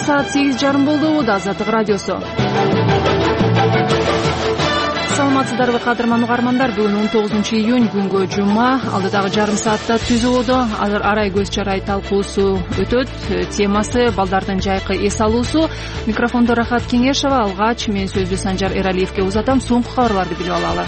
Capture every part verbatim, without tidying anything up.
саат сегиз жарым болду. Азаттык радиосу. Саламатсыздарбы кадырман угармандар. Бүгүн он тогузунчу июнь күнгө жума. Алдыдагы жарым саатта түз абоодо арай көз чарай талкуусу өтөт. Темасы балдардын жайкы эс алуусу. Микрофондо Рахат Кеңешова. Алгач мен сөздү Санжар Эралиевке узатам. Соңку кабарларды билип алалы.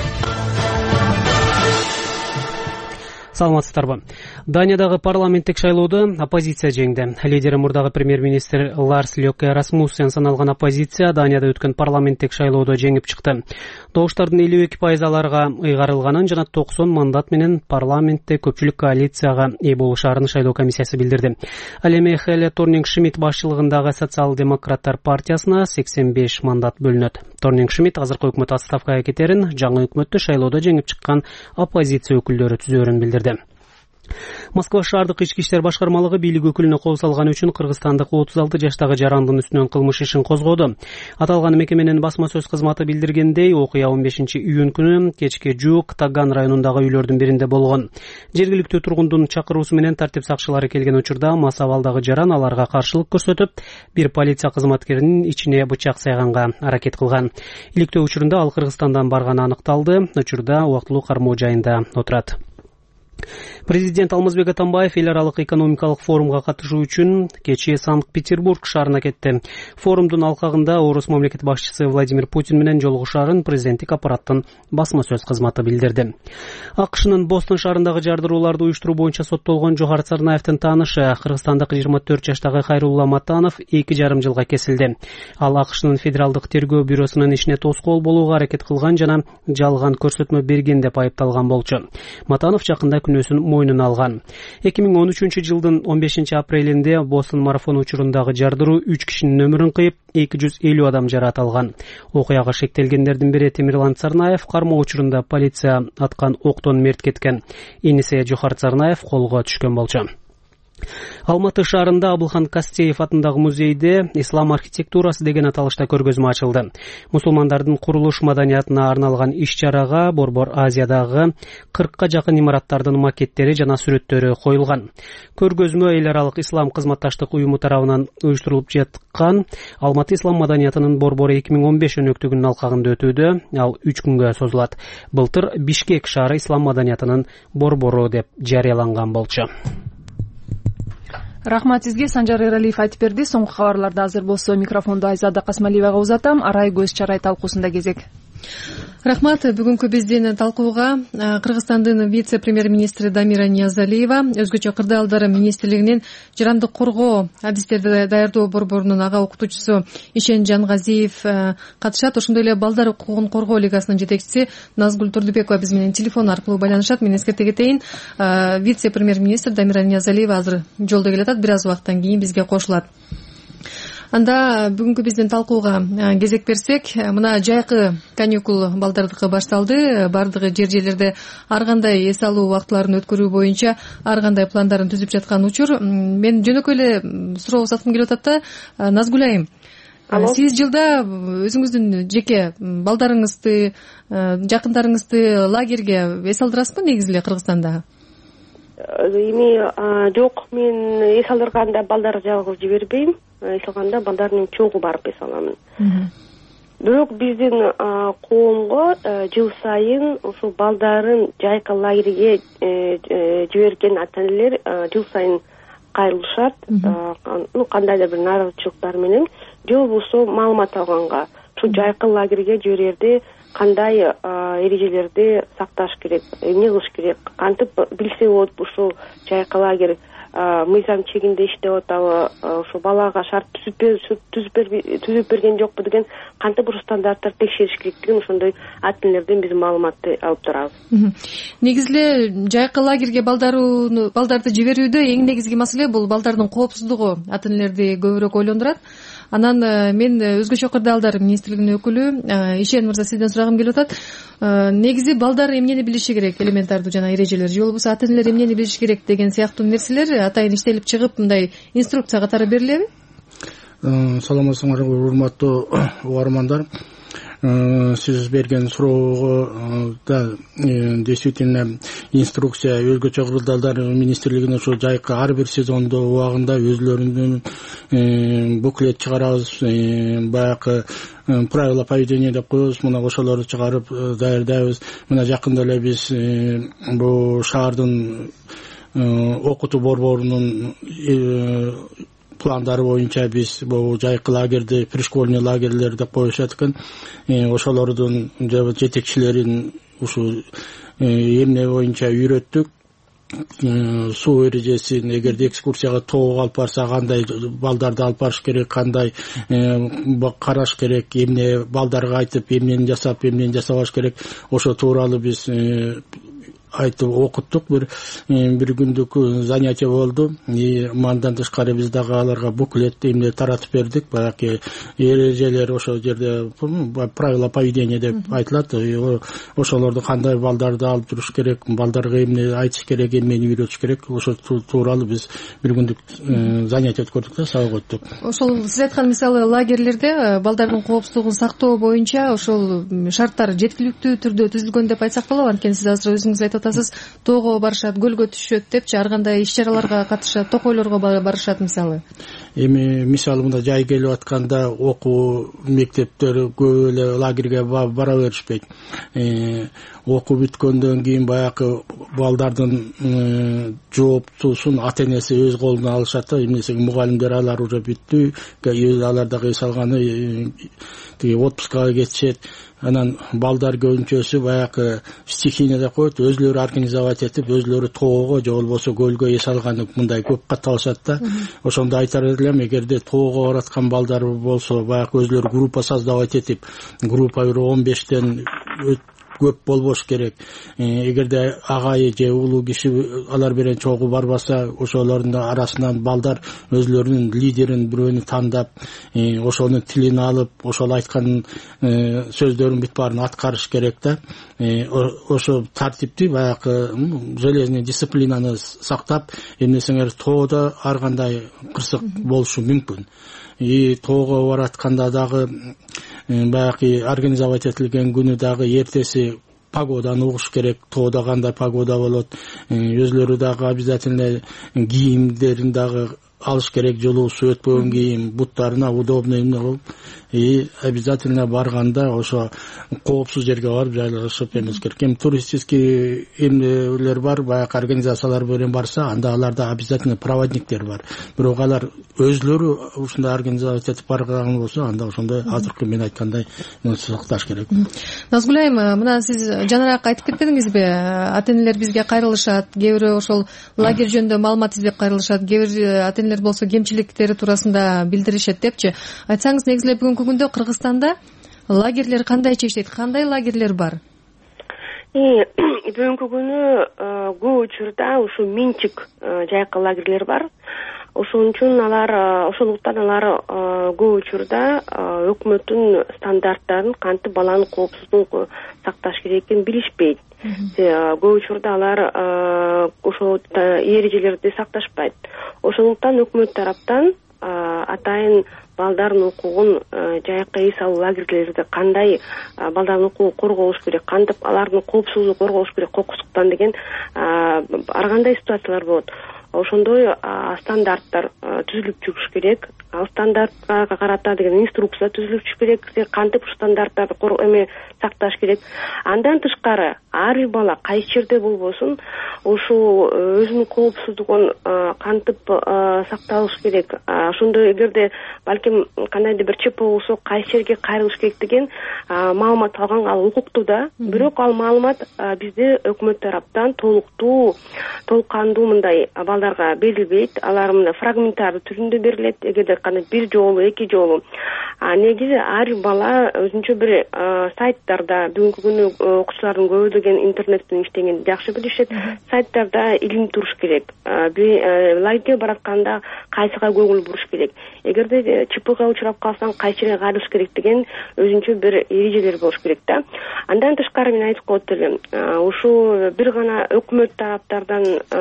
Саламатсыздарбы. Даниядагы парламенттик шайлоодо оппозиция жеңди. Лидери мурдагы премьер-министр Ларс Лёке Расмуссен саналган оппозиция Данияда өткөн парламенттик шайлоодо жеңип чыкты. Добуштардын элүү эки пайыз аларга ыйгарылганын жана токсон мандат менен парламентте көпчүлүк коалицияга ээ болушаарын шайлоо комиссиясы билдирди. Ал эми Хеле Торнинг-Шмидт башчылыгындагы социал-демократтар партиясына сексен беш мандат бөлүнөт. Торнинг-Шмидт азыркы өкмөт отставкага кетерин, жаңы өкмөттү шайлоодо жеңип чыккан оппозиция өкүлдөрү түзөөрүн билдирди. Москва шаардык ички иштер башкармалыгы бийлик өкүлүнө кол салган үчүн кыргызстандык отуз алты жаштагы жарандын үстүнөн кылмыш ишин козгоду. Аталган мекеменин басма сөз кызматы билдиргендей, окуя он бешинчи июнь күнү кечке жуук Таган районундагы үйлөрдүн биринде болгон. Жергиликтүү тургундун чакыруусу менен тартип сакчылары келген учурда мас абалдагы жаран аларга каршылык көрсөтүп, бир полиция кызматкеринин ичине бычак сайганга аракет кылган. Иликтөө учурунда ал Кыргызстандан барганы аныкталды. Учурда убактылуу кармоо жайында отурат. Президент Алмазбек Атамбаев эл аралык экономикалык форумга катышуу үчүн кечээ Санкт-Петербург шаарына кетти. Форумдун алкагында Орус мамлекет башчысы Владимир Путин менен жолугушаарын президенттик аппараттын басма сөз кызматы билдирди. АКШнын Бостон шаарындагы жардырууларды уюштуруу боюнча соттолгон Жохар Царнаевдин таанышы кыргызстандык жыйырма төрт жаштагы Хайрулла Матанов эки жарым жылга кесилди. Ал АКШнын федералдык тергөө бюросунун ишине тоскоол болууга аракет кылган жана жалган көрсөтмө берген деп айыпталган болчу. Матанов жакында күнөөсүн мойнуна алган. эки миң он үчүнчү жылдын он бешинчи апрелинде Бостон марафон учурундагы жардыруу үч кишинин өмүрүн кыйып, эки жүз элүү адам жаракат алган. Окуяга шектелгендердин бири Темирлан Царнаев кармоо учурунда полиция аткан октон мерт кеткен. Инисе Жохар Царнаев колго түшкөн болчу. Алматы шаарында Абылхан Кастеев атындагы музейде ислам архитектурасы деген аталышта көргөзмө ачылды. Мусулмандардын курулуш маданиятына арналган иш-чарага Борбор Азиядагы кыркка жакын имараттардын макеттери жана сүрөттөрү коюлган. Көргөзмө эл аралык ислам кызматташтык уюму тарабынан уюштурулуп жаткан Алматы ислам маданиятынын Борбору эки миң он беш өнөктүгүнүн алкагында өтүүдө. Ал үч күнгө созулат. Былтыр Бишкек шаары ислам маданиятынын Борбору деп жарыяланган болчу. Рахмат сизге, Санжар Эралиев айтып берди. Соңку кабарларда азыр болсо микрофонду Айзада Касмалиевага узатам. Арай көз чарай талкуусунда кезек. Рахмат. Бүгүнкү биздин талкууга Кыргызстандын вице-премьер-министри Дамира Ниязалиева, өзгөчө кырдаалдар министрлигинин жарандык коргоо адистерди даярдоо борборунун ага окутуучусу Ишен Жангазиев катышат. Ошондой эле балдар укугун коргоо лигасынын жетекчиси Назгүл Турдубекова биз менен телефон аркылуу байланышат. Мен эскерте кетейин, вице-премьер-министр Дамира Ниязалиева азыр жолдо келатат, бир аз убакыттан кийин бизге кошулат. Анда бүгүнкү биздин талкууга кезек берсек, мына жайкы каникул балдардыкы башталды. Бардыгы жер жерлерде ар кандай эс алуу убактыларын өткөрүү боюнча ар кандай пландарын түзүп жаткан учур. Мен жөнөкөй эле суроо узаткым келип атат да, Назгүл айым. Сиз жылда өзүңүздүн жеке балдарыңызды, жакындарыңызды лагерге эс алдырасызбы негизи эле Кыргызстанда? Эми жок, мен эс алдырганда балдар жалгыз жибербейм. Эс алганда балдардын чогуу барып эс аламын. Бирок биздин коомго жыл сайын ушул балдарын жайкы лагерге жиберген ата-энелер жыл сайын кайрылышат. Ну, кандайдыр бир нааразычылыктар менен же болбосо маалымат алганга ушу жайкы лагерге жиберерде кандай эрежелерди сакташ керек, эмне кылыш керек, кантип билсе болот ушул жайкы лагерь мыйзам чегинде иштеп атабы, ошо балага шарт түзүп берген жокпу деген кантип ушул стандарттарды текшериш керектигин ошондой ата-энелерден биз маалыматты алып турабыз. Негизи эле жайкы лагерге балдарды балдарды жиберүүдө эң негизги маселе бул балдардын коопсуздугу ата-энелерди көбүрөөк ойлондурат. Анан мен өзгөчө кырдаалдар министрлигинин өкүлү Ишен мырза, сизден сурагым келип атат. Негизи балдар эмнени билиши керек, элементардуу жана эрежелер, же болбосо ата-энелер эмнени билиши керек деген сыяктуу нерселер атайын иштелип чыгып, мындай инструкция катары берилеби? Саламатсыңарбы, урматтуу угармандар. сиз берген суроого да действительно инструкция өзгөчө кырдаалдар министрлигине ошо жайкы ар бир сезондо убагында өзлөрүнүн буклет чыгарабыз, баягы правила поведения деп коебуз, мына ошолорду чыгарып даярдайбыз. Мына жакында эле биз бул шаардын окутуу борборунун пландары боюнча биз бул жайкы лагерди пришкольный лагерлер деп коюшат экен, ошолордун жетекчилерин ушул эмне боюнча үйрөттүк. Суу эрежесин, эгерде экскурсияга тоого алып барса кандай балдарды алып барыш керек, кандай караш керек, эмне балдарга айтып, эмнени жасап, эмнени жасабаш керек, ошо тууралуу биз айтып окуттук. Бир бир күндүк занятие болду. Мандан тышкары биз дагы аларга буклет эмне таратып бердик. Баягы эрежелер ошол жерде правила поведения деп айтылат. Ошолорду кандай балдарды алып туруш керек, балдарга эмне айтыш керек, эмнени үйрөтүш керек, ошо тууралуу биз бир күндүк занятие өткөрдүк да, сабак өттүк. Ошол сиз айткан мисалы лагерлерде балдардын коопсуздугун сактоо боюнча ошол шарттар жеткиликтүү түрдө түзүлгөн деп айтсак болобу? Анткени сиз азыр өзүңүз айтып атасыз, тоого барышат, көлгө түшөт депчи, ар кандай иш-чараларга катышат, токойлорго барышат мисалы. Эми мисалы мында жай келип атканда окуу мектептер көп эле лагерге бара беришпейт. Окуу бүткөндөн кийин баягы балдардын жооптуусун ата-энеси өз колуна алышат да. Эмнеси мугалимдер алар уже бүттү, алар дагы эс алганы тиги отпускага кетишет. Анан балдар көбүнчөсү баягы стихийно деп коет, өзлөрү организовать этип, өзлөрү тоого же болбосо көлгө эс алганы мындай көп катталышат да. Ошондо айтар элем, эгерде тоого бараткан балдар болсо, баягы өзлөрү группа создавать этип, группа бир он бештен көп болбош керек. Эгерде агайы же улуу киши алар менен чогуу барбаса, ошолордун арасынан балдар өзлөрүнүн лидерин бирөөнү тандап, ошонун тилин алып, ошол айткан сөздөрүн бүт баарын аткарыш керек да. Ошо тартипти, баягы железный дисциплинаны сактап, эмнесеңер тоодо ар кандай кырсык болушу мүмкүн. И тоого баратканда дагы баягы организовать этилген күнү дагы эртеси погоданы угуш керек, тоодо кандай погода болот, өзлөрү дагы обязательно кийимдерин дагы алыш керек, жылуусу өтпөгөн кийим, буттарына удобный эмне болуп, и обязательно барганда ошо коопсуз жерге барып жайлашып эмес керек. Эми туристический эмнелер бар, баягы организациялар менен барса, анда аларда обязательно проводниктер бар. Бирок алар өзлөрү ушундай организация этип барган болсо, анда ошондой азыркы мен айткандай сакташ керек. Назгүл айым, мына сиз жанараак айтып кетпедиңизби? Ата-энелер бизге кайрылышат, кээ бири ошол лагерь жөнүндө маалымат издеп кайрылышат, кээ бир ата-энелер болсо кемчиликтери туурасында билдиришет депчи. Айтсаңыз, негизи эле бүгүнкү күндө Кыргызстанда лагерлер кандай чечилет, кандай лагерлер бар? Бүгүнкү күнү көп учурда ушу менчик жайкы лагерлер бар. Ошон үчүн алар, ошондуктан алар көп учурда өкмөттүн стандарттарын, кантип баланын коопсуздугун сакташ керекин билишпейт. Көп учурда алар ошол эрежелерди сакташпайт. Ошондуктан өкмөт тараптан атайын балдардын укугун жайкы эс алуу лагерлерде кандай балдардын укугун корголуш керек, кантип алардын коопсуздугун корголуш керек кокустуктан деген ар кандай ситуациялар болот. Ошондой стандарттар түзүлүп чыгыш керек. Ал стандартка карата деген инструкция түзүлүп чыгыш керек. Кантип стандарттарды эме сакташ керек. Андан тышкары ар бир бала кайсы жерде болбосун, ушул өзүнүн коопсуздугун кантип сакталыш керек. Ошондой эгерде балким кандайдыр бир чеп болсо, кайсы жерге кайрылыш керек деген маалымат алганга ал укуктуу да. Бирок ал маалымат бизде өкмөт тараптан толуктуу, толкандуу мындай балдарга берилбейт. Алар мына фрагменттар түрүндө берилет. Эгерде кандай бир жолу, эки жолу. А негизи ар бала өзүнчө бир сайттарда, бүгүнкү күнү окуучулардын көбү деген интернет менен иштегенди жакшы билишет. Сайттарда илинип туруш керек. Лагерге баратканда кайсыга көңүл буруш керек. эгерде ЧПга учурап калсаң кайсы жерге кайрылыш керек деген өзүнчө бир эрежелер болуш керек да. Андан тышкары мен айтып коет элем, ушул бир гана өкмөт тараптардан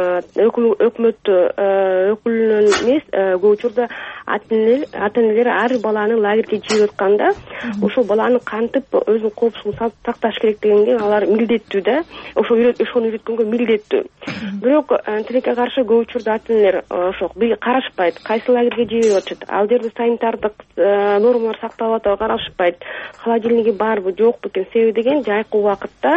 өкмөт өкүлүнөн эмес, көп учурда ата энелер ар баланы лагерге жиберип атканда ушул баланы кантип өзүнүн коопсуздугун сакташ керек дегенге алар милдеттүү да. Ошо ошону үйрөткөнгө милдеттүү. Бирок тилекке каршы көп учурда ата энелер ошо карашпайт, кайсы лагерге жиберип атышат, ал жерде санитардык нормалар сакталып атабы карашпайт, холодильниги барбы жокпу экен, себеби деген жайкы убакытта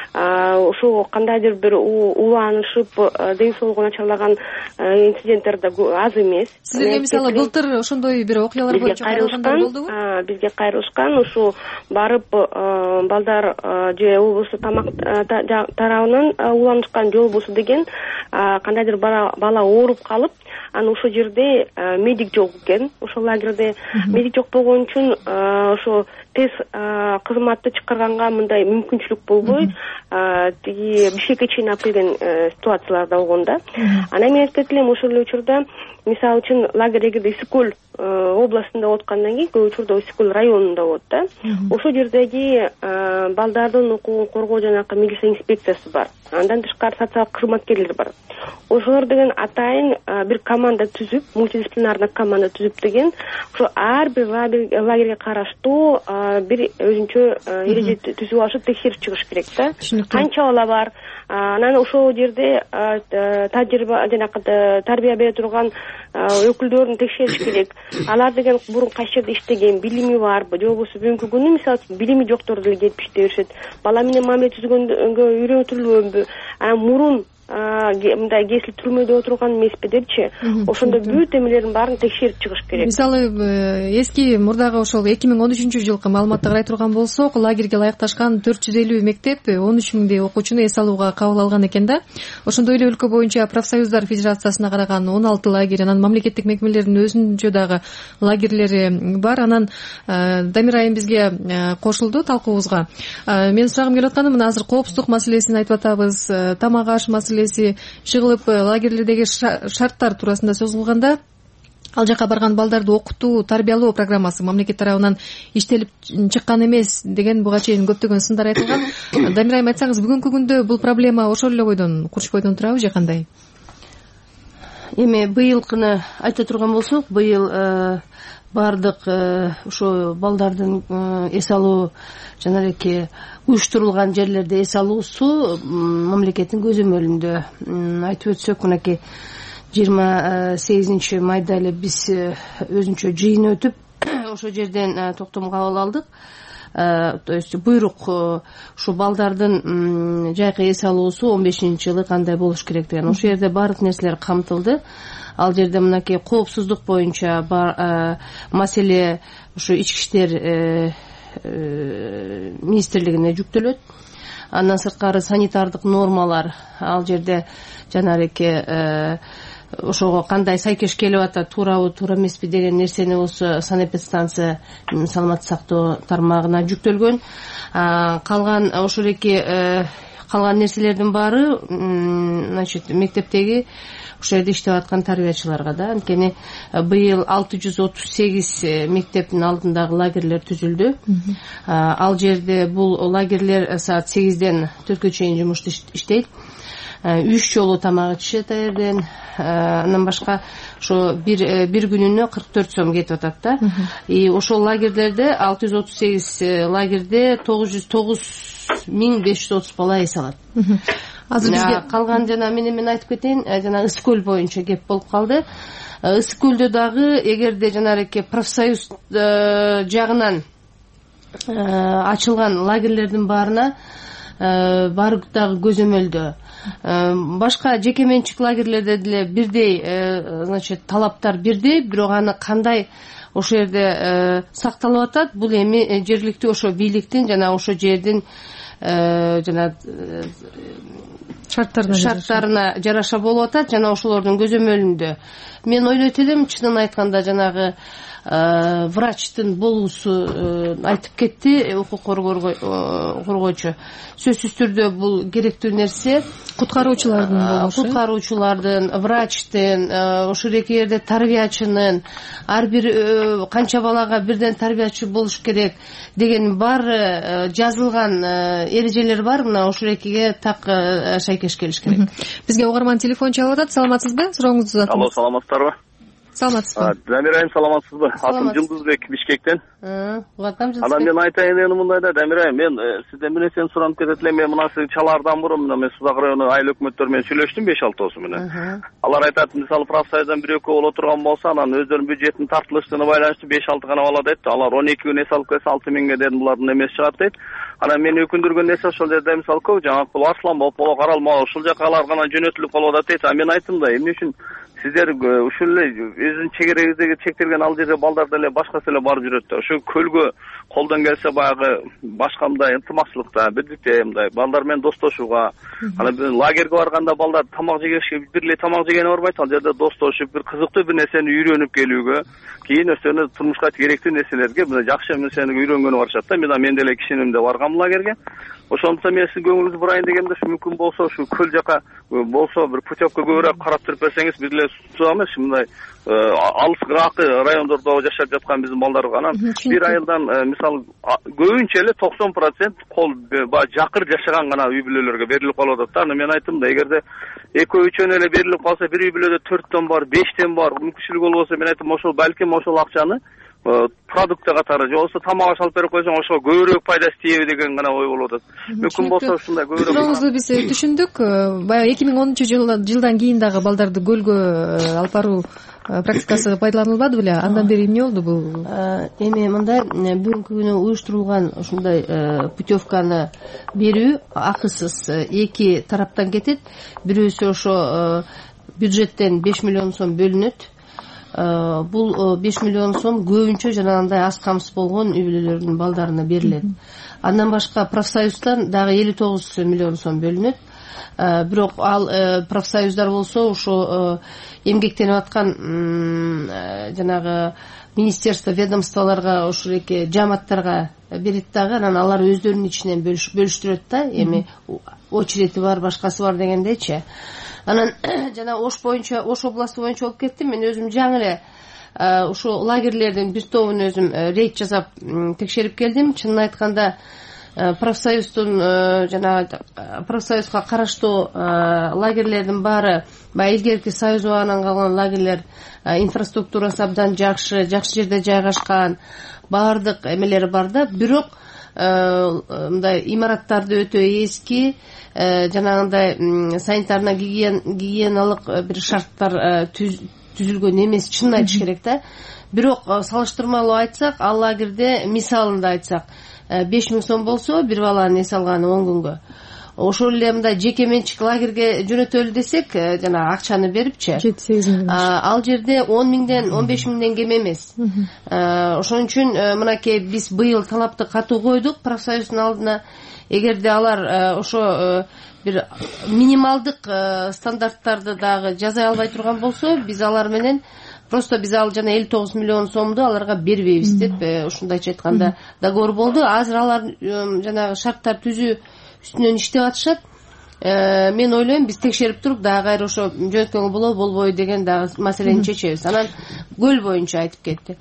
ошо кандайдыр бир уланышып ден соолугу начарлаган инциденттер да аз эмес. Сиздерге мисалы былтыр ошондой бир окуялар боюнча кайрылгандар болдубу? Бизге кайрылышкан, ушу барып балдар же облустук тамак тарабынан уланышкан, же болбосо деген кандайдыр бала ооруп калып, анан ошол жерде медик жок экен. Ошол лагерде медик жок болгон үчүн ошо тез кызматты чакырганга мындай мүмкүнчүлүк болбой, тиги Бишкекке чейин алып келген ситуациялар да болгон да. Анан мен айтып элем, ошол эле учурда мисалы үчүн лагерь эгерде Ысык көл областында болуп аткандан кийин көп учурда Ысык көл районунда болот да. Ошол жердеги балдардын укугун коргоо жанагы милиция инспекциясы бар. Андан тышкары социалдык кызматкерлер бар. Ошолор деген атайын бир команда түзүп, мультидисциплинарный команда түзүп деген, ошо ар бир лагерге караштуу бир өзүнчө эреже түзүп алышып текшерип чыгыш керек да. Канча бала бар, анан ошол жерде тажрыйба жанагы тарбия бере турган өкүлдөрүн текшериш керек. Алар деген мурун кайсы жерде иштеген, билими барбы, же болбосо бүгүнкү күнү мисалы билими жоктор деле келип иштей беришет. Бала менен мамиле түзгөнгө үйрөтүлбөбү, анан мурун мындай кесип түрмөдө отурган эмеспи депчи, ошондо бүт эмелердин баарын текшерип чыгыш керек. Мисалы эски мурдагы ошол эки миң он үчүнчү жылкы маалыматты карай турган болсок, лагерге ылайыкташкан төрт жүз элүү мектеп он үч миңдей окуучуну эс алууга кабыл алган экен да. Ошондой эле өлкө боюнча профсоюздар федерациясына караган он алты лагерь, анан мамлекеттик мекемелердин өзүнчө дагы лагерлери бар. Анан Дамир айым бизге кошулду талкуубузга. Менин сурагым келип атканы, мына азыр коопсуздук маселесин айтып атабыз, тамак аш маселеси чыгылып, лагерлердеги шарттар туурасында сөз кылганда, ал жака барган балдарды окутуу, тарбиялоо программасы мамлекет тарабынан иштелип чыккан эмес деген буга чейин көптөгөн сындар айтылган. Дамир айым, айтсаңыз, бүгүнкү күндө бул проблема ошол эле бойдон, курч бойдон турабы же кандай? Эми быйылкыны айта турган болсок, быйыл бардык ошо балдардын эс алуу жана элеки уюштурулган жерлерде эс алуусу мамлекеттин көзөмөлүндө. Айтып өтсөк, мынакей жыйырма сегизинчи майда эле биз өзүнчө жыйын өтүп, ошол жерден токтом кабыл алдык. То есть буйрук ушу балдардын жайкы эс алуусу он бешинчи жылы кандай болуш керек деген. Ошол жерде баардык нерселер камтылды. Ал жерде мынакей коопсуздук боюнча маселе ушу ички иштер министрлигине жүктөлөт. Андан сырткары санитардык нормалар ал жерде жана элеке ошого кандай сайкеш келип атат, туурабы, туура эмеспи деген нерсени болсо санэпидстанция саламаттык сактоо тармагына жүктөлгөн. Калган ошол эки калган нерселердин баары, значит, мектептеги ошол жерде иштеп аткан тарбиячыларга да. Анткени быйыл алты жүз отуз сегиз мектептин алдындагы лагерлер түзүлдү. Ал жерде бул лагерлер саат сегизден төрткө чейин жумуш иштейт. Үч жолу тамак ичишет жерден. Андан башка ошо бир бир күнүнө кырк төрт сом кетип атат да. И ошол лагерлерде алты жүз отуз сегиз лагерде тогуз жүз тогуз миң беш жүз отуз бала эс алат. Азыр бизге калган жана мен мен айтып кетейин, жана Ысык көл боюнча кеп болуп калды. Ысык көлдө дагы эгерде жана элеке профсоюз жагынан ачылган лагерлердин баарына баары дагы көзөмөлдө. Башка жеке менчик лагерлерде деле бирдей, значит, талаптар бирдей, бирок аны кандай ошол жерде сакталып атат, бул эми жергиликтүү ошо бийликтин жана ошо жердин жана шарттарына шарттарына жараша болуп атат жана ошолордун көзөмөлүндө. Мен ойлойт элем, чынын айтканда, жанагы врачтын болуусу айтып кетти укук коргоочу. Сөзсүз түрдө бул керектүү нерсе. Куткаруучулардын болушу. Куткаруучулардын, врачтын, ошол эки жерде тарбиячынын, ар бир канча балага бирден тарбиячы болуш керек деген баары жазылган эрежелер бар. Мына ошол экиге так шайкеш келиш керек. Бизге угарман телефон чалып атат. Саламатсызбы? Сурооңузду uzatыңыз. Алло, саламатсыздарбы? Саламатсызбы? Дамир айым, саламатсызбы? Атым Жылдызбек, Бишкектен. Угатам Жылдызбек. Анан мен айтайын дегеним мындайда, Дамир айым, мен сизден бир нерсени суранып кетет элем. Мен мына сиз чалаардан мурун мен Сузак району айыл өкмөттөрү менен сүйлөштүм беш алтоосу менен. Алар айтат, мисалы профсоюздан бир экөө боло турган болсо, анан өздөрүнүн бюджетинин тартылыштыгына байланыштуу беш алты гана бала дейт. Алар он эки күн эс алып келсе алты миңге дедим, булардын эмеси чыгат дейт. Анан мени өкүндүргөн нерсе ошол жерде мисалы көп жаңы бул Арслан болуп, боло каралма, ушул жакалар гана жөнөтүлүп калып атат дейт. А мен айттым да, эмне үчүн сиздер ушул эле өзүнүн чегерегиздеги чектелген ал жерде балдар деле башкасы эле барып жүрөт да. Ошо көлгө колдон келсе баягы башка мындай ынтымакчылыкта, бирдикте мындай балдар менен достошууга, анан лагерге барганда балдар тамак жегенге бир эле тамак жегени барбайт, ал жерде достошуп, бир кызыктуу бир нерсени үйрөнүп келүүгө, кийин өстөнө турмушка керектүү нерселерге мына жакшы нерсени үйрөнгөнү барышат да. Мен мен деле кичинемде баргам лагерге. Ошондуктан мен сиздин көңүлүңүздү бурайын дегенде, ушу мүмкүн болсо ушу көл жака болсо бир путевка көбүрөөк карап туруп берсеңиз, бир эле суамыз мындай алыскыракы райондордо жашап жаткан биздин балдарга анан бир айылдан мисалы көбүнчө эле токсон процент кол баягы жакыр жашаган гана үй бүлөлөргө берилип калып атат да. Анан мен айттым да, эгерде экөө үчөөнө эле берилип калса, бир үй бүлөдө төрттөн бар, бештен бар мүмкүнчүлүк болбосо, мен айттым ошол балким ошол акчаны продукт катары же болбосо тамак аш алып берип койсоң, ошого көбүрөөк пайдасы тийеби деген гана ой болуп атат. Мүмкүн болсо ушундай көбүрөөк. Сурооңузду биз түшүндүк. Баягы эки миң онунчу жылдан кийин дагы балдарды көлгө алып баруу практикасы пайдаланылбады беле? Андан бери эмне болду бул? Эми мындай, бүгүнкү күнү уюштурулган ушундай путевканы берүү акысыз эки тараптан кетет. Бирөөсү ошо бюджеттен беш миллион сом бөлүнөт. Бул беш миллион сом көбүнчө жанагындай аз камсыз болгон үй бүлөлөрдүн балдарына берилет. Андан башка профсоюздан дагы элүү тогуз миллион сом бөлүнөт. Бирок ал профсоюздар болсо ошо эмгектенип аткан жанагы министерство, ведомстволорго, ошол эки жааматтарга берет дагы, анан алар өздөрүнүн ичинен бөлүштүрөт да. Эми очерети бар, башкасы бар дегендейчи. Анан жана Ош боюнча, Ош областы боюнча болуп кеттим. Мен өзүм жаңы эле ушу лагерлердин бир тобун өзүм рейд жасап текшерип келдим. Чынын айтканда профсоюздун жана профсоюзга караштуу лагерлердин баары баягы илгерки союз убагынан калган лагерлер инфраструктурасы абдан жакшы, жакшы жерде жайгашкан, баардык эмелери бар да. Бирок мындай имараттарды өтө эски, жанагындай санитарно гигиеналык бир шарттар түзүлгөн эмес, чынын айтыш керек да. Бирок салыштырмалуу айтсак, ал лагерде мисалында айтсак, беш миң сом болсо бир баланын эс алганы он күнгө. Ошол эле мындай жеке менчик лагерге жөнөтөлү десек, жана акчаны берипчи, жети сегиз миң. Ал жерде он миңден он беш миңден кем эмес. Ошон үчүн мынакей биз быйыл талапты катуу койдук профсоюздун алдына. Эгерде алар ошо бир минималдык стандарттарды дагы жаза албай турган болсо, биз алар менен просто биз ал жана элүү тогуз миллион сомду аларга бербейбиз деп ушундайча айтканда договор болду. Азыр алар жанагы шарттар түзүү үстүнөн иштеп атышат. Мен ойлойм, биз текшерип туруп дагы кайра ошо жөнөткөнгө болобу болбойбу деген дагы маселени чечебиз. Анан көл боюнча айтып кетти.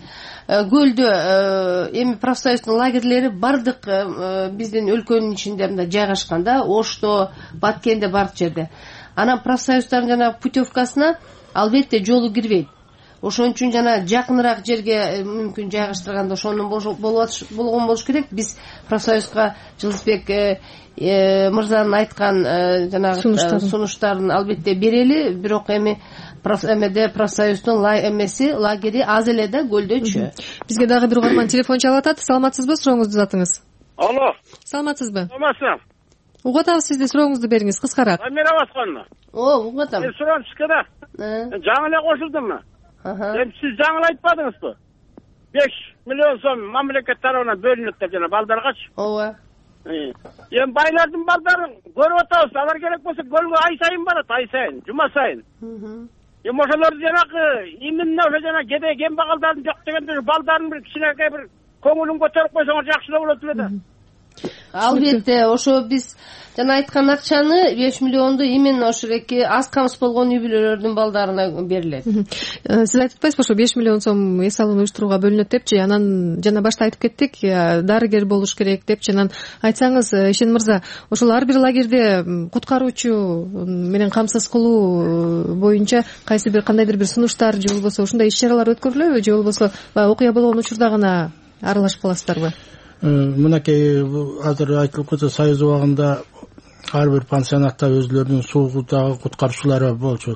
Көлдө эми профсоюздун лагерлери бардык биздин өлкөнүн ичинде мындай жайгашкан да, Ошто, Баткенде, бардык жерде. Анан профсоюздардын жана путевкасына албетте жолу кирбейт. Ошон үчүн жана жакыныраак жерге мүмкүн жайгаштырганда ошонун болгон болуш керек. Биз профсоюзга Жылдызбек мырзанын айткан жанагы сунуштарын албетте берели, бирок эми эмеде профсоюздун эмеси лагери аз эле да, көлдөчү. Бизге дагы бир угарман телефон чалып атат. Саламатсызбы? Сурооңузду uzatыңыз. Алло. Саламатсызбы? Саламатсызбы? Угат атабыз, сизди сурооңузду бериңиз кыскараак. Мен абасканмы? О, угат атам. Мен суроом сизге. Жаңы эле кошулдумму? Эми сиз жаңы эле айтпадыңызбы? беш миллион сом мамлекет тарабынан бөлүнөт деп жана балдаргачы. Ооба. Эми байлардын балдарын көрүп атабыз. Алар керек болсо көлгө ай сайын барат, ай сайын, жума сайын. эми ошолорду жанагы именно ошо жана кедей кембагалдардын жок дегенде балдарын бир кичинекей бир көңүлүн көтөрүп койсоңор жакшы эле болот эле да. Албетте, ошо биз жана айткан акчаны беш миллионду именно ошо эки аз камсыз болгон үй бүлөлөрдүн балдарына берилет. Сиз айтып атпайсызбы ошо беш миллион сом эс алууну уюштурууга бөлүнөт депчи, анан жана башта айтып кеттик, дарыгер болуш керек депчи. Анан айтсаңыз, Ишен мырза, ошол ар бир лагерде куткаруучу менен камсыз кылуу боюнча кайсы бир кандайдыр бир сунуштар же болбосо ушундай иш чаралар өткөрүлөбү, же болбосо баягы окуя болгон учурда гана аралашып каласыздарбы? Мынакей азыр айтылып кетти, Союз убагында ар бир пансионатта өзлөрүнүн суугудагы куткаруучулары болчу.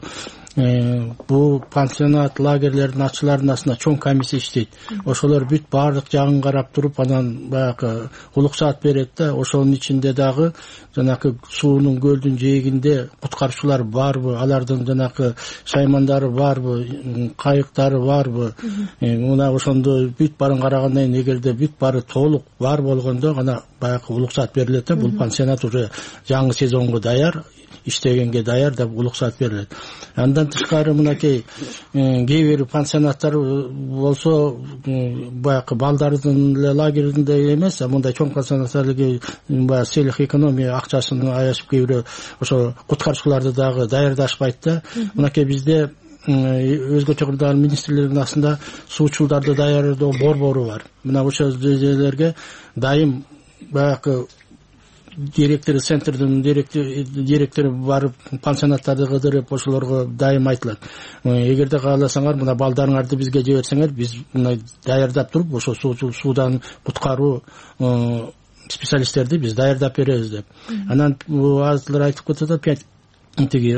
Бул пансионат лагерлердин ачыларынын астында чоң комиссия иштейт. Ошолор бүт баардык жагын карап туруп, анан баягы уруксаат берет да. Ошонун ичинде дагы жанакы суунун көлдүн жээгинде куткаруучулар барбы, алардын жанакы шаймандары барбы, кайыктары барбы. Мына ошондо бүт барын карагандан кийин, эгерде бүт бары толук бар болгондо гана баягы уруксаат берилет да. Бул пансионат уже жаңы сезонго даяр, иштегенге даяр деп уруксаат берилет. Андан тышкары мынакей кээ бир пансионаттар болсо баягы балдардын лагеринде эмес, мындай чоң пансионаттарга баягы селих экономия акчасын аяшып кээ бирөө ошо куткаруучуларды дагы даярдашпайт да. Мынакей бизде өзгөчө кырдагы министрлердин астында суучулдарды даярдоо борбору бар. Мына ошол жерлерге дайым баягы директор центрдин директору барып пансионаттарды кыдырып ошолорго дайым айтылат. Эгерде кааласаңар, мына балдарыңарды бизге жиберсеңер, биз мына даярдап туруп ошо суудан куткаруу специалисттерди биз даярдап беребиз деп. Анан азыр айтып кетет, тиги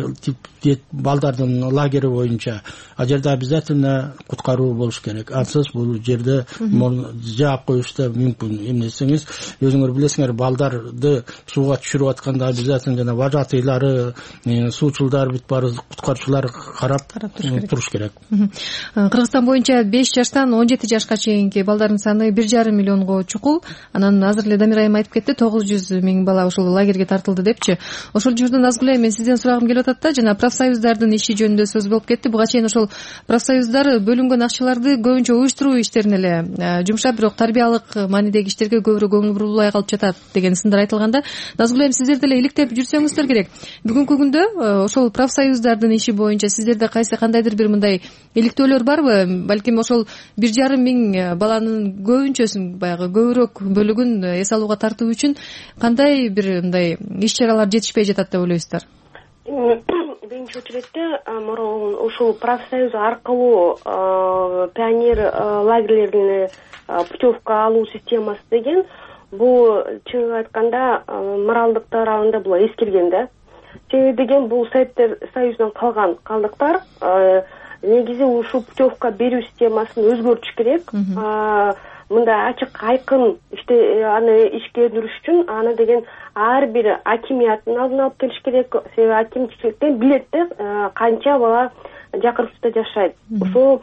балдардын лагери боюнча а жерде обязательно куткаруу болуш керек. Ансыз бул жерде жаап коюш да мүмкүн. Эмне десеңиз, өзүңөр билесиңер, балдарды сууга түшүрүп атканда обязательно жана вожатыйлары, суучулдар бүт баары куткаруучулар карап туруш керек. Кыргызстан боюнча беш жаштан он жети жашка чейинки балдардын саны бир жарым миллионго чукул. Анан азыр эле Дамир айым айтып кетти, тогуз жүз миң бала ошол лагерге тартылды депчи. Ошол жерден Назгүл, мен сизден сурагым келип атат да, жана профсоюздардын иши жөнүндө сөз болуп кетти. Буга чейин ошол профсоюздар бөлүнгөн акчаларды көбүнчө уюштуруу иштерине эле жумшап, бирок тарбиялык маанидеги иштерге көбүрөөк көңүл бурулбай калып жатат деген сындар айтылганда, Назгүл, сиздер деле иликтеп жүрсөңүздөр керек. Бүгүнкү күндө ошол профсоюздардын иши боюнча сиздерде кайсы кандайдыр бир мындай иликтөөлөр барбы? Балким ошол бир жарым миң баланын көбүнчөсүн, баягы көбүрөөк бөлүгүн эс алууга тартуу үчүн кандай бир мындай иш чаралар жетишпей жатат деп ойлойсуздар? Биринчи очередде ушул профсоюз аркылуу пионер лагерлерин путевка алуу системасы деген, бул чын айтканда моралдык тарабында бул эскирген да. Себеби деген бул Советтер Союзунан калган калдыктар. Негизи ушул путевка берүү системасын өзгөртүш керек. Мындай ачык айкын иште аны ишке өндүрүш үчүн аны деген ар бир акимияттын алдына алып келиш керек. Себеби акимчиликтен билет да канча бала жакыртууда жашайт. Ошол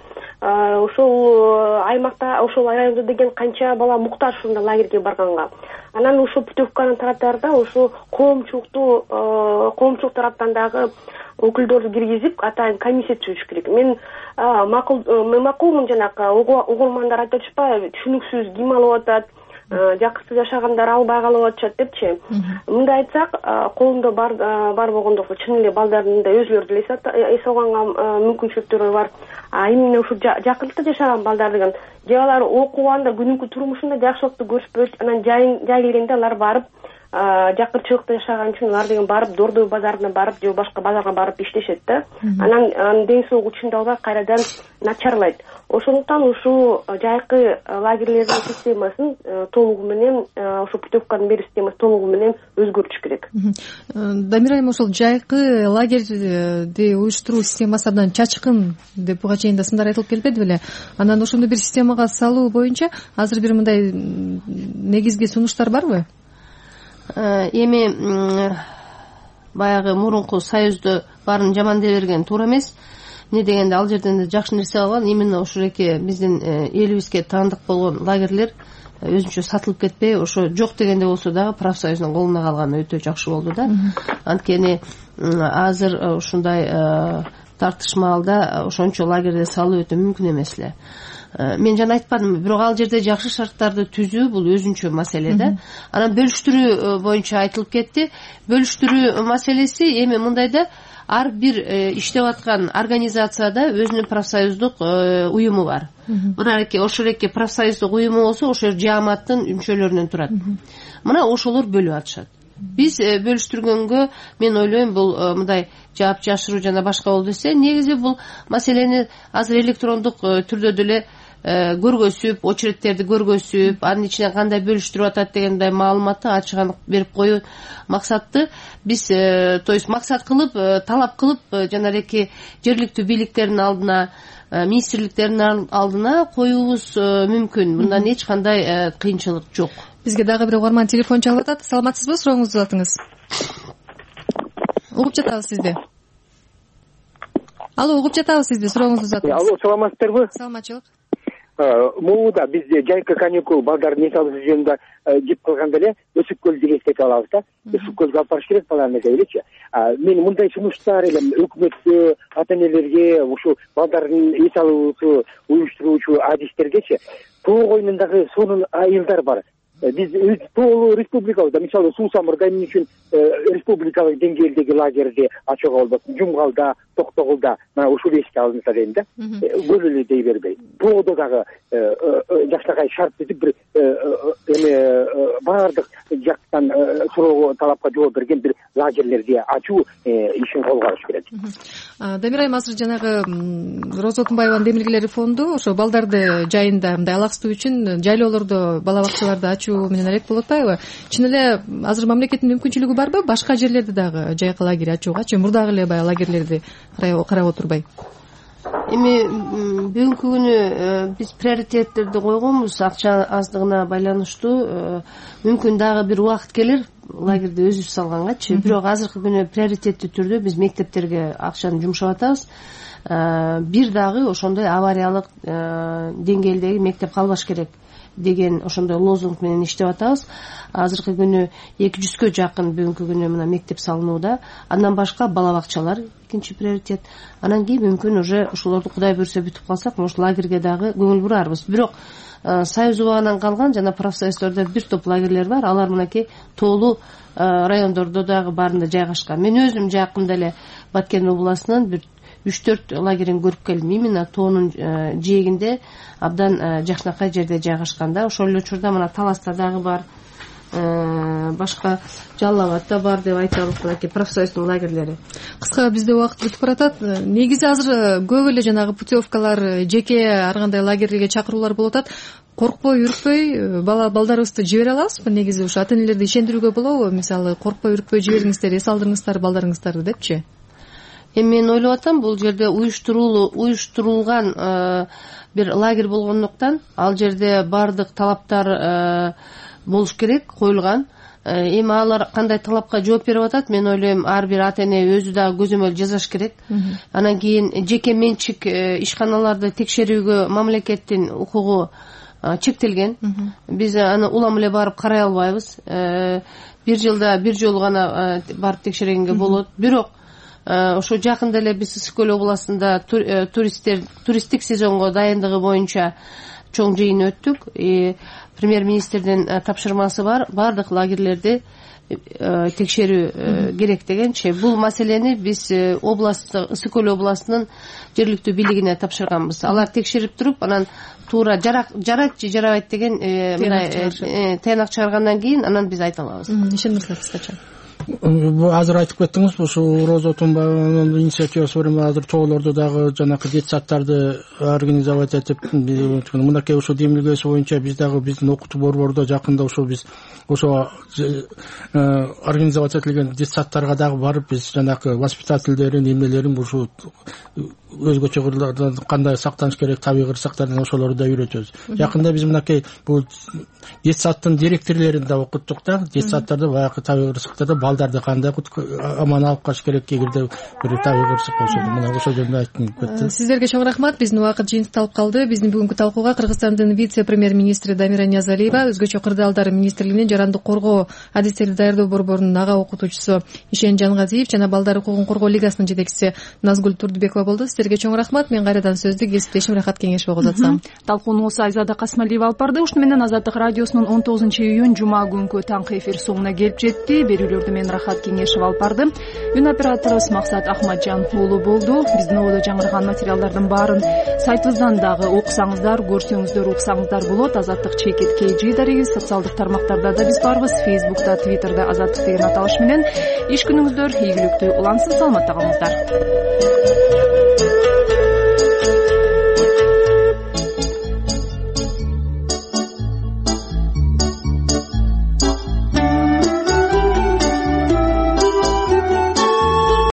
ошол аймакта, ошол райондо деген канча бала муктаж ушундай лагерге барганга. Анан ушул путевканын тараптарында ошол коомчулукту коомчулук тараптан дагы өкүлдөрдү киргизип, атайын комиссия түзүш керек. Мен макул мен макулмун, жанакы угурмандар айтып атышпайбы, түшүнүксүз ким алып атат, жакыртуу жашагандар албай калып атышат депчи. Мындай айтсак, колунда бар бар болгондо чын эле балдардын да өзүлөрү деле эс алганга мүмкүнчүлүктөрү бар. А именно ушу жакыртыкта жашаган балдар деген же алар окуганда күнүмкү турмушунда жакшылыкты көрүшпөйт, анан жай жай келгенде алар барып жакырчылыкта жашаган үчүн алар деген барып Дордой базарына барып же башка базарга барып иштешет да. Анан анын ден соолугу чындап албай кайрадан начарлайт. Ошондуктан ушул жайкы лагерлердин системасын толугу менен, ошол путевканы берүү системасын толугу менен өзгөртүш керек. Дамир айым, ошол жайкы лагерди уюштуруу системасы абдан чачкын деп буга чейин да сындар айтылып келбеди беле? Анан ошондой бир системага салуу боюнча азыр бир мындай негизги сунуштар барбы? Эми баягы мурунку Союзду баарын жаман дей берген туура эмес. Не дегенде ал жерден да жакшы нерсе алган. Именно ушул эки биздин элибизге таандык болгон лагерлер өзүнчө сатылып кетпей, ошо жок дегенде болсо дагы профсоюздун колуна калганы өтө жакшы болду да. Анткени азыр ушундай тартышмалда ошончо лагерде салуу өтө мүмкүн эмес эле. Мен жана айтпадымбы, бирок ал жерде жакшы шарттарды түзүү бул өзүнчө маселе да. Анан бөлүштүрүү боюнча айтылып кетти. Бөлүштүрүү маселеси эми мындайда, ар бир иштеп аткан организацияда өзүнүн профсоюздук уюму бар. Мына ошол эки профсоюздук уюму болсо, ошол жааматтын мүчөлөрүнөн турат. Мына ошолор бөлүп атышат. Биз бөлүштүргөнгө мен ойлойм, бул мындай жаап жашыруу жана башка болду десе, негизи бул маселени азыр электрондук түрдө деле көргөзүп, очередтерди көргөзүп, анын ичине кандай бөлүштүрүп атат дегендей маалыматты ачык анык берип коюу максатты биз, то есть максат кылып, талап кылып, жанагы жергиликтүү бийликтердин алдына, министрликтердин алдына коюубуз мүмкүн. Мындан эч кандай кыйынчылык жок. Бизге дагы бир угарман телефон чалып атат. Саламатсызбы? Сурооңузду uzatыңыз. Угуп жатабыз сизди. Алло, угуп жатабыз сизди. Сурооңузду uzatыңыз. Алло, саламатсыздарбы? Саламатчылык. Могуда бизде жайкы каникул балдардын эс алуу жөнүндө жеп калганда эле Өсүк көлдү элестетип алабыз да. Өсүк көлгө алып барыш керек баланы элечи. Мен мындай сунуштар эле өкмөткө, ата энелерге, ушу балдардын эс алуусу уюштуруучу адистергечи тоо койнундагы сонун айылдар бар. Биз тоолуу республикабызда, мисалы Суу Самырда эмне үчүн республикалык деңгээлдеги лагерди ачууга болбосун, Жумгалда, Токтогулда, мына ушул эске алынса дейм да. Көп эле дей бербей. Тоодо дагы жакшынакай шарт түзүп бир эме баардык жактан суроого, талапка жооп берген бир лагерлерди ачуу ишин колго алыш керек. Дамир айым, азыр жанагы Роза Отунбаеванын Демилгелери фонду ошо балдарды жайында мындай алаксытуу үчүн жайлоолордо бала бакчаларды ачуу менен аракет болуп атпайбы? Чын эле азыр мамлекеттин мүмкүнчүлүгү барбы башка жерлерде дагы жайкы лагерь ачуугачы, мурдагы эле баягы лагерлерди карап отурбай? Эми бүгүнкү күнү биз приоритеттерди койгонбуз, акча аздыгына байланыштуу. Мүмкүн дагы бир убакыт келер лагерди өзүбүз салгангачы, бирок азыркы күнү приоритеттүү түрдө биз мектептерге акчаны жумшап атабыз. Бир дагы ошондой авариялык деңгээлдеги мектеп калбаш керек деген ошондой лозунг менен иштеп атабыз. Азыркы күнү эки жүзгө жакын бүгүнкү күнү мына мектеп салынууда. Андан башка бала бакчалар экинчи приоритет. Анан кийин мүмкүн уже ошолорду Кудай буйрса бүтүп калсак, может лагерге дагы көңүл бурарбыз. Бирок союз убагынан калган жана профсоюздордо бир топ лагерлер бар. Алар мынакей тоолуу райондордо дагы баарында жайгашкан. Мен өзүм жакында эле Баткен областынан бир үч төрт лагерин көрүп келдим. Именно тоонун жээгинде абдан жакшынакай жерде жайгашканда. Ошол эле учурда мына Таласта дагы бар, башка Жалал Абадта бар деп айталык, мынакей профсоюздун лагерлери. Кыска, бизде убакыт бүтүп баратат. Негизи азыр көп эле жанагы путевкалар, жеке ар кандай лагерге чакыруулар болуп атат. Коркпой, үркпөй бала балдарыбызды жибере алабызбы? Негизи ушу ата энелерди ишендирүүгө болобу? Мисалы, коркпой, үркпөй жибериңиздер, эс алдырыңыздар балдарыңыздарды депчи? Эми мен ойлоп атам, бул жерде уюштурулуу уюштурулган бир лагерь болгондуктан ал жерде баардык талаптар болуш керек, коюлган. Эми алар кандай талапка жооп берип атат, мен ойлойм ар бир ата эне өзү дагы көзөмөл жасаш керек. Анан кийин жеке менчик ишканаларды текшерүүгө мамлекеттин укугу чектелген. Биз аны улам эле барып карай албайбыз. Бир жылда бир жолу гана барып текшергенге болот. Бирок ошо жакында эле биз Ысык көл областында туристтер туристтик сезонго дайындыгы боюнча чоң жыйын өттүк. Премьер-министрдин тапшырмасы бар, баардык лагерлерди текшерүү керек дегенчи. Бул маселени биз област Ысык көл областынын жергиликтүү бийлигине тапшырганбыз. Алар текшерип туруп, анан туура жарайт же жарабайт деген мындай тыянак чыгаргандан кийин анан биз айта алабыз. Ишендирсиңер кыскача. Азыр айтып кеттиңиз, ушу Роза Отунбаеванын инициативасы менен азыр тоолордо дагы жанакы детсадтарды организовать этип, мынакей ошо демилгеси боюнча биз дагы биздин окутуу борбордо жакында ошо биз ошо организовать этилген детсадтарга дагы барып, биз жанакы воспитательдерин, эмнелерин ушу өзгөчө кырлардан кандай сактаныш керек, табигый кырсыктардан ошолорду да үйрөтөбүз. Жакында биз мынакей бул детсадтын директорлорун да окуттук да, детсадтарда баягы табигый кырсыктарда балдарды кандай аман алып калыш керек эгерде бир табигый кырсык болсо. Мына ошол жөнүндө айттым кетти. Сиздерге чоң рахмат. Биздин убакыт жыйынтыкталып калды. Биздин бүгүнкү талкууга Кыргызстандын вице-премьер-министри Дамира Ниязалиева, өзгөчө кырдаалдар министрлигинин жарандык коргоо адистерди даярдоо борборунун ага окутуучусу Ишен Жангазиев жана Балдар укугун коргоо лигасынын жетекчиси Назгүл Турдубекова болду. Сиздерге чоң рахмат. Мен кайрадан сөздү кесиптешим Рахат Кеңешова узатсам. Талкууну осы Айзада Касмалиева алып барды. Ушуну менен Азаттык радиосунун он тогузунчу июнь жума күнкү таңкы эфир соңуна келип жетти. Берүүлөрдү мен Рахат Кеңешова алып бардым. Үн операторубуз Максат Ахматжан уулу болду. Биздин ободо жаңырган материалдардын баарын сайтыбыздан дагы окусаңыздар, көрсөңүздөр, уксаңыздар болот. Азаттык чекит кей жи дарегиз, социалдык тармактарда да биз барбыз. Фейсбукта, Твиттерде Азаттык деген аталыш менен. Иш күнүңүздөр ийгиликтүү улансын, саламатта калыңыздар.